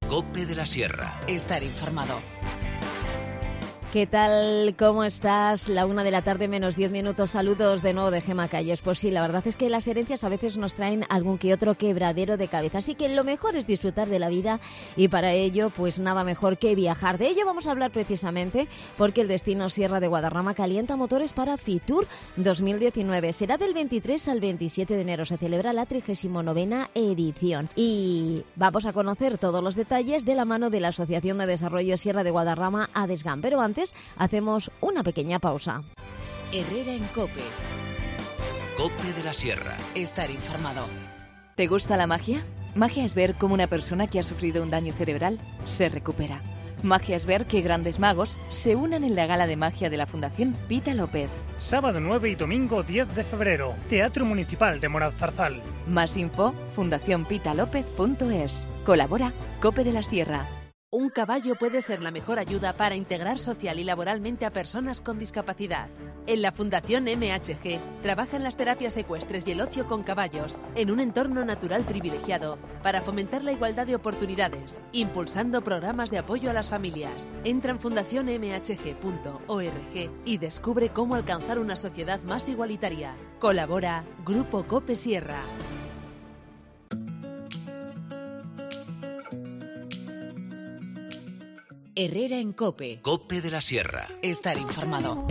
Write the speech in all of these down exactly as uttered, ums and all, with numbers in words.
COPE de la Sierra. Estar informado. ¿Qué tal? ¿Cómo estás? La una de la tarde menos diez minutos. Saludos de nuevo de Gema Calles. Pues sí, la verdad es que las herencias a veces nos traen algún que otro quebradero de cabeza. Así que lo mejor es disfrutar de la vida y para ello, pues nada mejor que viajar. De ello vamos a hablar precisamente porque el destino Sierra de Guadarrama calienta motores para Fitur dos mil diecinueve. Será del veintitrés al veintisiete de enero. Se celebra la trigésima novena edición. Y vamos a conocer todos los detalles de la mano de la Asociación de Desarrollo Sierra de Guadarrama, ADESGAM. Pero antes hacemos una pequeña pausa. Herrera en COPE. COPE de la Sierra. Estar informado. ¿Te gusta la magia? Magia es ver cómo una persona que ha sufrido un daño cerebral se recupera. Magia es ver que grandes magos se unan en la gala de magia de la Fundación Pita López. Sábado nueve y domingo diez de febrero. Teatro Municipal de Morazarzal. Más info, fundación pita lópez punto es. Colabora COPE de la Sierra. Un caballo puede ser la mejor ayuda para integrar social y laboralmente a personas con discapacidad. En la Fundación M H G trabajan las terapias ecuestres y el ocio con caballos en un entorno natural privilegiado para fomentar la igualdad de oportunidades, impulsando programas de apoyo a las familias. Entra en fundación m h g punto org y descubre cómo alcanzar una sociedad más igualitaria. Colabora Grupo COPE Sierra. Herrera en COPE. COPE de la Sierra. Estar informado.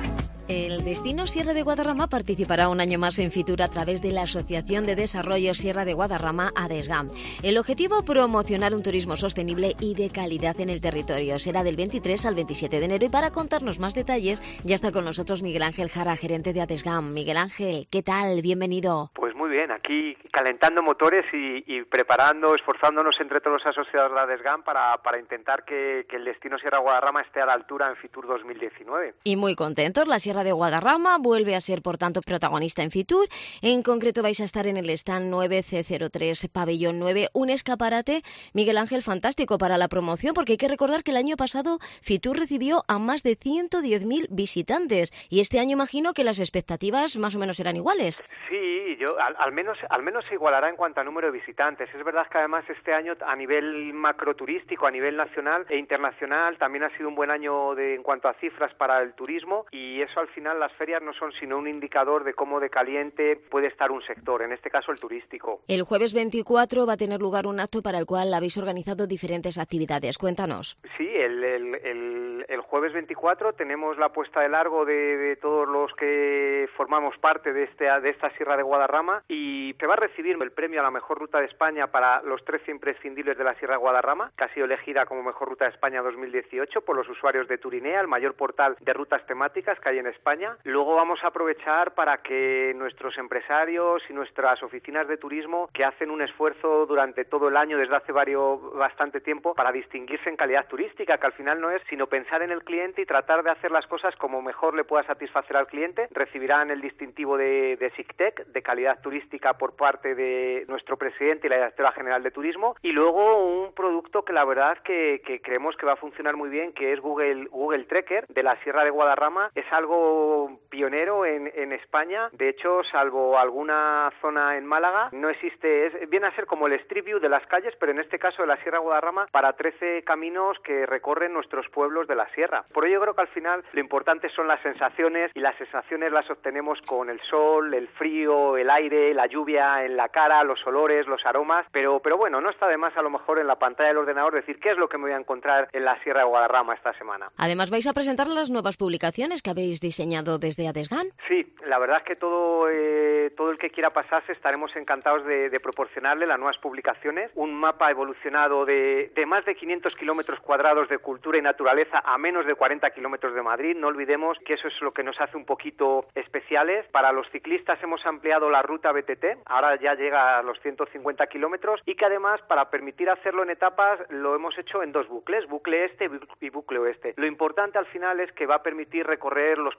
El destino Sierra de Guadarrama participará un año más en Fitur a través de la Asociación de Desarrollo Sierra de Guadarrama, ADESGAM. El objetivo, promocionar un turismo sostenible y de calidad en el territorio. Será del veintitrés al veintisiete de enero y para contarnos más detalles ya está con nosotros Miguel Ángel Jara, gerente de ADESGAM. Miguel Ángel, ¿qué tal? Bienvenido. Pues muy bien, aquí calentando motores y, y preparando, esforzándonos entre todos los asociados de ADESGAM para, para intentar que, que el destino Sierra de Guadarrama esté a la altura en Fitur dos mil diecinueve. Y muy contentos, la Sierra de Guadarrama vuelve a ser, por tanto, protagonista en Fitur. En concreto vais a estar en el stand nueve C cero tres, pabellón nueve, un escaparate, Miguel Ángel, fantástico para la promoción, porque hay que recordar que el año pasado Fitur recibió a más de ciento diez mil visitantes y este año imagino que las expectativas más o menos serán iguales. Sí, yo al, al menos al menos se igualará en cuanto a número de visitantes. Es verdad que además este año a nivel macroturístico, a nivel nacional e internacional, también ha sido un buen año de, en cuanto a cifras para el turismo, y eso al final las ferias no son sino un indicador de cómo de caliente puede estar un sector, en este caso el turístico. El jueves veinticuatro va a tener lugar un acto para el cual habéis organizado diferentes actividades. Cuéntanos. Sí, el, el, el, el jueves veinticuatro tenemos la puesta de largo de, de todos los que formamos parte de, este, de esta Sierra de Guadarrama, y se va a recibir el premio a la mejor ruta de España para los trece imprescindibles de la Sierra de Guadarrama, que ha sido elegida como mejor ruta de España dos mil dieciocho por los usuarios de Turinea, el mayor portal de rutas temáticas que hay en España. Luego vamos a aprovechar para que nuestros empresarios y nuestras oficinas de turismo, que hacen un esfuerzo durante todo el año, desde hace varios, bastante tiempo, para distinguirse en calidad turística, que al final no es sino pensar en el cliente y tratar de hacer las cosas como mejor le pueda satisfacer al cliente. Recibirán el distintivo de, de SICTEC, de calidad turística, por parte de nuestro presidente y la directora general de turismo, y luego un producto que la verdad que, que creemos que va a funcionar muy bien, que es Google, Google Tracker de la Sierra de Guadarrama. Es algo pionero en, en España. De hecho, salvo alguna zona en Málaga, no existe, es, viene a ser como el Street View de las calles, pero en este caso de la Sierra de Guadarrama, para trece caminos que recorren nuestros pueblos de la sierra. Por ello creo que al final lo importante son las sensaciones, y las sensaciones las obtenemos con el sol, el frío, el aire, la lluvia en la cara, los olores, los aromas, pero, pero bueno, no está de más a lo mejor en la pantalla del ordenador decir qué es lo que me voy a encontrar en la Sierra de Guadarrama esta semana. Además vais a presentar las nuevas publicaciones que habéis diseñado desde ADESGAM. Sí, la verdad es que todo, eh, todo el que quiera pasarse estaremos encantados de, de proporcionarle las nuevas publicaciones, un mapa evolucionado de, de más de quinientos kilómetros cuadrados de cultura y naturaleza a menos de cuarenta kilómetros de Madrid. No olvidemos que eso es lo que nos hace un poquito especiales. Para los ciclistas hemos ampliado la ruta B T T, ahora ya llega a los ciento cincuenta kilómetros, y que además, para permitir hacerlo en etapas, lo hemos hecho en dos bucles, bucle este y bucle oeste. Lo importante al final es que va a permitir recorrer los paisajes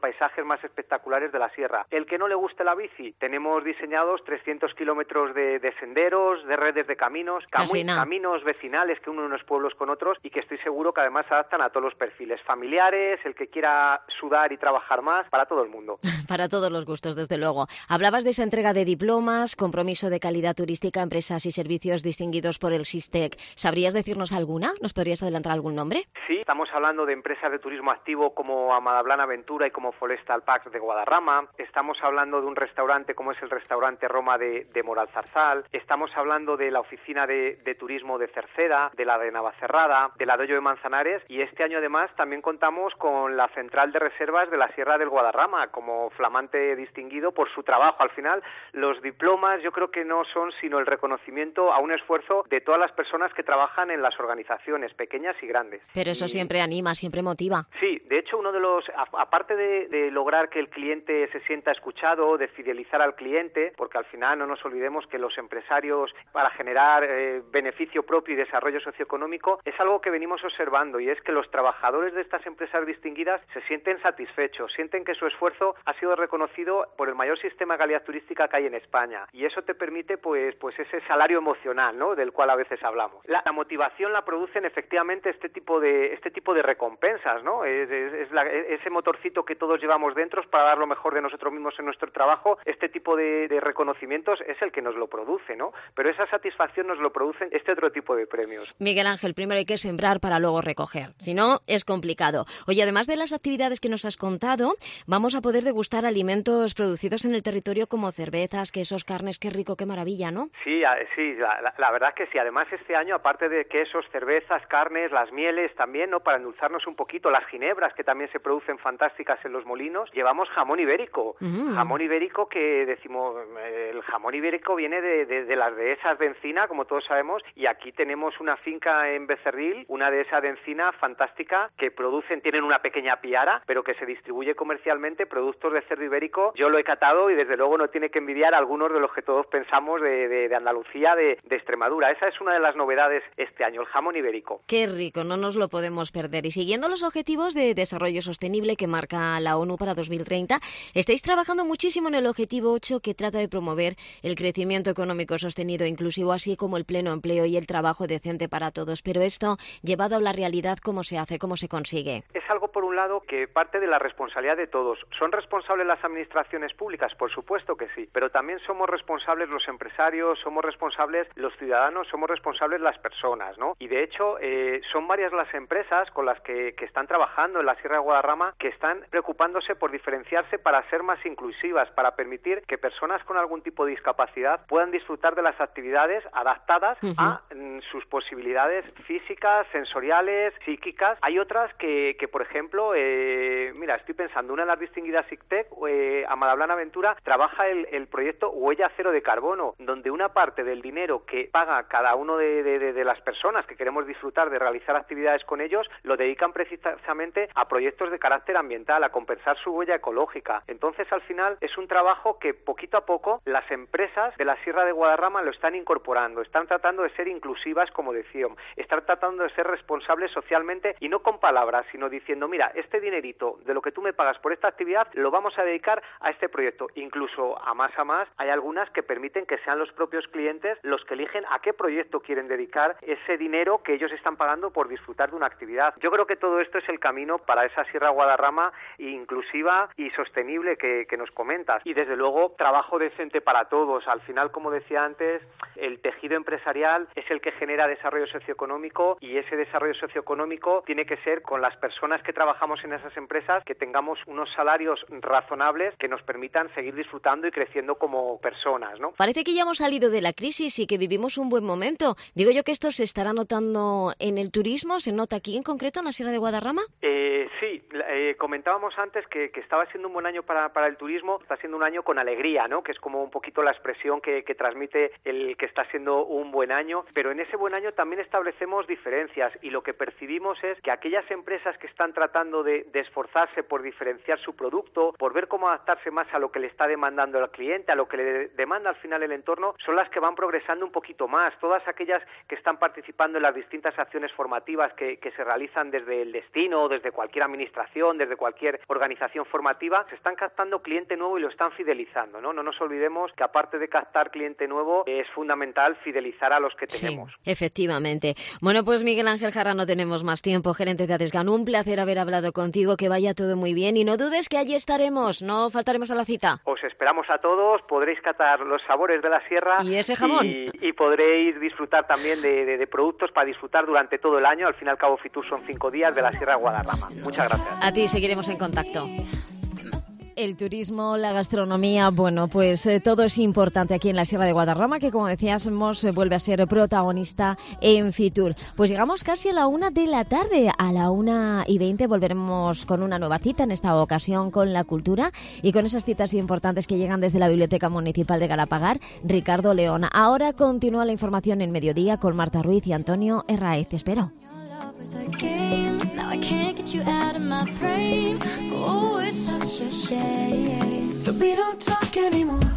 paisajes más espectaculares de la sierra. El que no le guste la bici, tenemos diseñados trescientos kilómetros de, de senderos, de redes de caminos, camu- caminos vecinales que unen unos pueblos con otros y que estoy seguro que además se adaptan a todos los perfiles familiares, el que quiera sudar y trabajar más, para todo el mundo. Para todos los gustos, desde luego. Hablabas de esa entrega de diplomas, compromiso de calidad turística, empresas y servicios distinguidos por el SISTEC. ¿Sabrías decirnos alguna? ¿Nos podrías adelantar algún nombre? Sí, estamos hablando de empresas de turismo activo como Amadablan Aventura y como Forestal Parks de Guadarrama. Estamos hablando de un restaurante como es el restaurante Roma de, de Moralzarzal. Estamos hablando de la oficina de, de turismo de Cerceda, de la de Navacerrada, de la de Hoyo de Manzanares, y este año además también contamos con la central de reservas de la Sierra del Guadarrama como flamante distinguido por su trabajo. Al final, los diplomas yo creo que no son sino el reconocimiento a un esfuerzo de todas las personas que trabajan en las organizaciones, pequeñas y grandes. Pero eso y... siempre anima, siempre motiva. Sí, de hecho uno de los, aparte de, de lograr que el cliente se sienta escuchado, de fidelizar al cliente, porque al final no nos olvidemos que los empresarios, para generar eh, beneficio propio y desarrollo socioeconómico, es algo que venimos observando, y es que los trabajadores de estas empresas distinguidas se sienten satisfechos, sienten que su esfuerzo ha sido reconocido por el mayor sistema de calidad turística que hay en España, y eso te permite pues pues ese salario emocional, ¿no?, del cual a veces hablamos. La, la motivación la producen efectivamente este tipo de este tipo de recompensas, ¿no? Es, es, es la, ese motorcito que todos llevamos dentro para dar lo mejor de nosotros mismos en nuestro trabajo. Este tipo de, de reconocimientos es el que nos lo produce, ¿no? Pero esa satisfacción nos lo producen este otro tipo de premios. Miguel Ángel, primero hay que sembrar para luego recoger, si no es complicado. Oye, además de las actividades que nos has contado, vamos a poder degustar alimentos producidos en el territorio como cervezas, quesos, carnes. Qué rico, qué maravilla, ¿no? Sí, sí, la, la, la verdad es que sí. Además este año, aparte de quesos, cervezas, carnes, las mieles también, ¿no?, para endulzarnos un poquito, las ginebras que también se producen fantásticas en los molinos, llevamos jamón ibérico. Mm. Jamón ibérico que decimos, el jamón ibérico viene de, de, de las dehesas de encina, como todos sabemos, y aquí tenemos una finca en Becerril, una dehesa de encina fantástica, que producen, tienen una pequeña piara, pero que se distribuye comercialmente productos de cerdo ibérico. Yo lo he catado y desde luego no tiene que envidiar a algunos de los que todos pensamos de, de, de Andalucía, de, de Extremadura. Esa es una de las novedades este año, el jamón ibérico. Qué rico, no nos lo podemos perder. Y siguiendo los objetivos de desarrollo sostenible que marca la ONU para dos mil treinta, estáis trabajando muchísimo en el objetivo ocho, que trata de promover el crecimiento económico sostenido e inclusivo, así como el pleno empleo y el trabajo decente para todos. Pero esto, llevado a la realidad, ¿cómo se hace? ¿Cómo se consigue? Es algo, por un lado, que parte de la responsabilidad de todos. ¿Son responsables las administraciones públicas? Por supuesto que sí, pero también somos responsables los empresarios, somos responsables los ciudadanos, somos responsables las personas, ¿no? Y de hecho, eh, son varias las empresas con las que, que están trabajando en la Sierra de Guadarrama, que están preocupándose por diferenciarse para ser más inclusivas, para permitir que personas con algún tipo de discapacidad puedan disfrutar de las actividades adaptadas uh-huh. a mm, sus posibilidades físicas, sensoriales, psíquicas. Hay otras que, que por ejemplo, eh, mira, estoy pensando, una de las distinguidas SICTEC, eh, Amadablan Aventura, trabaja el, el proyecto Huella Cero de Carbono, donde una parte del dinero que paga cada uno de, de, de, de las personas que queremos disfrutar de realizar actividades con ellos, lo dedican precisamente a proyectos de carácter ambiental, a compensar su huella ecológica. Entonces, al final, es un trabajo que poquito a poco las empresas de la Sierra de Guadarrama lo están incorporando, están tratando de ser inclusivas, como decíamos, están tratando de ser responsables socialmente, y no con palabras, sino diciendo, mira, este dinerito de lo que tú me pagas por esta actividad lo vamos a dedicar a este proyecto. Incluso a más a más, hay algunas que permiten que sean los propios clientes los que eligen a qué proyecto quieren dedicar ese dinero que ellos están pagando por disfrutar de una actividad. Yo creo que todo esto es el camino para esa Sierra Guadarrama inclusiva y sostenible que, que nos comentas. Y desde luego, trabajo decente para todos. Al final, como decía antes, el tejido empresarial es el que genera desarrollo socioeconómico, y ese desarrollo socioeconómico tiene que ser con las personas que trabajamos en esas empresas, que tengamos unos salarios razonables que nos permitan seguir disfrutando y creciendo como personas, ¿no? Parece que ya hemos salido de la crisis y que vivimos un buen momento. Digo yo que esto se estará notando en el turismo. ¿Se nota aquí en concreto en la Sierra de Guadarrama? Eh, sí, eh, comentábamos antes que, que estaba siendo un buen año para, para el turismo. Está siendo un año con alegría, ¿no?, que es como un poquito la expresión que, que transmite el que está siendo un buen año. Pero en ese buen año también establecemos diferencias, y lo que percibimos es que aquellas empresas que están tratando de, de esforzarse por diferenciar su producto, por ver cómo adaptarse más a lo que le está demandando el cliente, a lo que le demanda al final el entorno, son las que van progresando un poquito más. Todas aquellas que están participando en las distintas acciones formativas que, que se realizan desde el destino, desde cualquier administración, desde cualquier organización formativa, se están captando cliente nuevo y lo están fidelizando, ¿no? No nos olvidemos que aparte de captar cliente nuevo, es fundamental fidelizar a los que tenemos. Sí, efectivamente. Bueno, pues Miguel Ángel Jarra, no tenemos más tiempo, gerente de Adesgan, un placer haber hablado contigo, que vaya todo muy bien y no dudes que allí estaremos, no faltaremos a la cita. Os esperamos a todos, podréis catar los sabores de la sierra y ese jamón y, y podréis disfrutar también de, de, de productos para disfrutar durante todo el año. Al fin y al cabo, Fitur son cinco días de la Sierra de Guadarrama. Muchas gracias. A ti, seguiremos en contacto. El turismo, la gastronomía, bueno, pues eh, todo es importante aquí en la Sierra de Guadarrama, que como decíamos, eh, vuelve a ser protagonista en Fitur. Pues llegamos casi a la una de la tarde, a la una y veinte volveremos con una nueva cita, en esta ocasión con la cultura y con esas citas importantes que llegan desde la Biblioteca Municipal de Galapagar, Ricardo León. Ahora continúa la información en Mediodía con Marta Ruiz y Antonio Herráez. Te espero. Now I can't get you out of my brain. Oh, it's such a shame that we don't talk anymore.